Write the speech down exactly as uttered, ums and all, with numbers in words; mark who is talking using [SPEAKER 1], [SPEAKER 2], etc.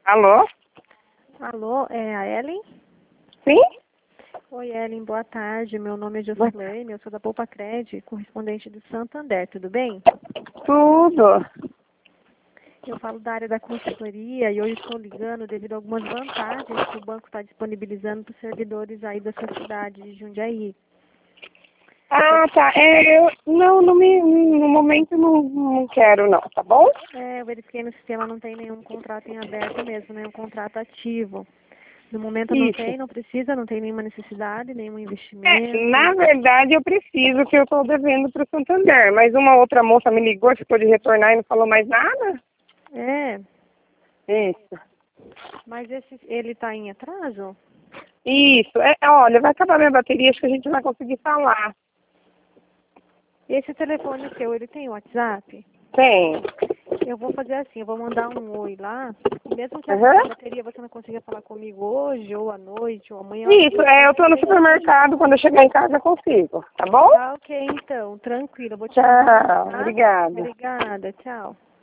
[SPEAKER 1] Alô?
[SPEAKER 2] Alô, é a Ellen?
[SPEAKER 1] Sim?
[SPEAKER 2] Oi, Ellen, boa tarde. Meu nome é Jocilene, eu sou da Poupa Cred, correspondente do Santander, tudo bem?
[SPEAKER 1] Tudo.
[SPEAKER 2] Eu falo da área da consultoria e hoje estou ligando devido a algumas vantagens que o banco está disponibilizando para os servidores aí da sua cidade de Jundiaí.
[SPEAKER 1] Ah, tá. É, eu, não, não me, no momento não, não quero não, tá bom?
[SPEAKER 2] É, eu verifiquei no sistema, não tem nenhum contrato em aberto mesmo, nenhum contrato ativo. No momento não
[SPEAKER 1] Isso.
[SPEAKER 2] tem, não precisa, não tem nenhuma necessidade, nenhum
[SPEAKER 1] É,
[SPEAKER 2] investimento.
[SPEAKER 1] na verdade eu preciso que eu estou devendo para o Santander, mas uma outra moça me ligou, ficou de retornar e não falou mais nada?
[SPEAKER 2] É,
[SPEAKER 1] Isso.
[SPEAKER 2] mas esse, ele está em atraso?
[SPEAKER 1] Isso. É, olha, vai acabar minha bateria, acho que a gente não vai conseguir falar.
[SPEAKER 2] Esse telefone seu, ele tem WhatsApp?
[SPEAKER 1] Tem.
[SPEAKER 2] Eu vou fazer assim, eu vou mandar um oi lá, e mesmo que a
[SPEAKER 1] Aham.
[SPEAKER 2] bateria você não consiga falar comigo hoje, ou à noite, ou amanhã, eu
[SPEAKER 1] Isso, é, eu tô no supermercado, quando eu chegar em casa eu consigo, tá bom?
[SPEAKER 2] tá ok então, tranquilo, eu vou te mandar,
[SPEAKER 1] Tchau,
[SPEAKER 2] tá?
[SPEAKER 1] obrigada.
[SPEAKER 2] Obrigada, tchau.